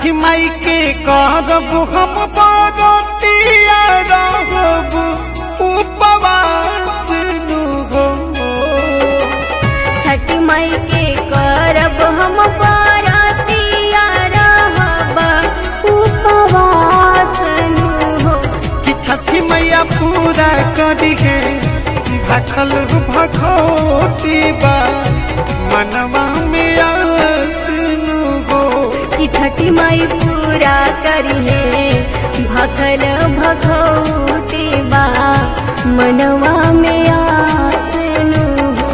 छठी माई के करब हम बरतिया रहब उपवास नु हो। छठी माई के करब हम बरतिया रहब उपवास नु हो। कि छठी मैया पूरा करी है भखल भखोती बा मनवा में आस नु हो। कि छठी माई पूरा करी है भखल भखौती बा मनवा में आस नु हो।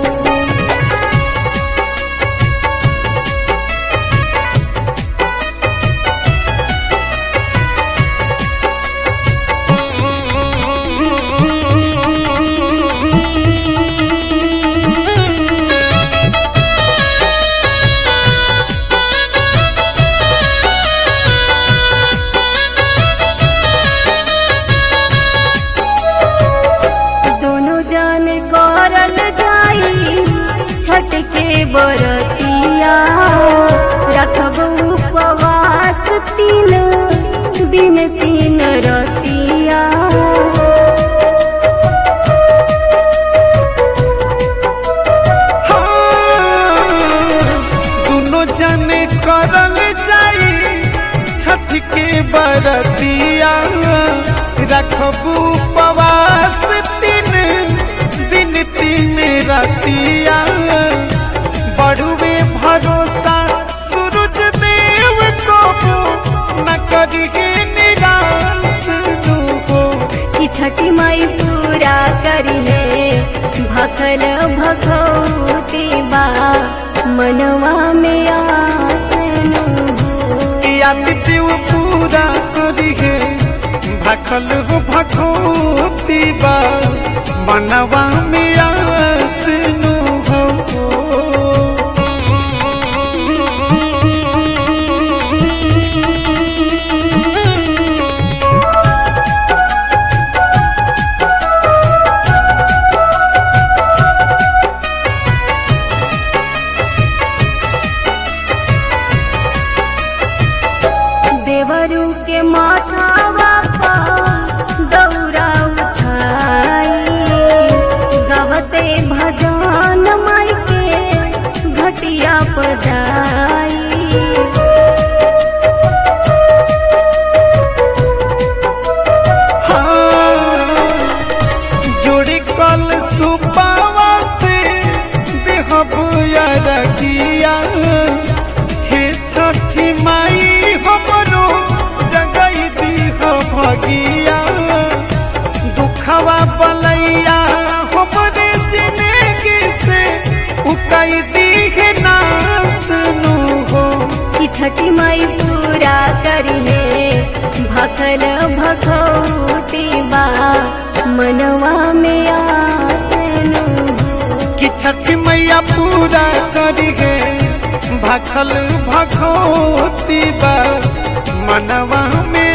करल जाई छठ के बरतिया रखब उपवास 3 दिन 3 रतिया। दोनों जने करल जाई छठ के बरतिया रखब उपवास 3 दिन 3 रतिया। बड़ुए भरोसा सूरज देव को न करिए निराश नु हो। कि छठी माई पूरा करी है भखल भखौती बा मनवा में आस नु हो। कि आदित्य पूरा करी है भखल भखौती बा मनवा में आस नु हो। देवरू के माथावा दौरा उठाई गावते भजन माई के घटिया पजाई। जोड़ी कल सुपावा से देहब रखिया हे छठी माई हमरो जगई दीह भगिया। दुखवा बलैया हमरे जिंदगी से उकई दीह नास नु हो। कि छठी माई पूरा करी है भखल भखौती बा मनवा में आस नु हो। कि छठी मैया पूरा करी है भखल भखौती बा मनवा में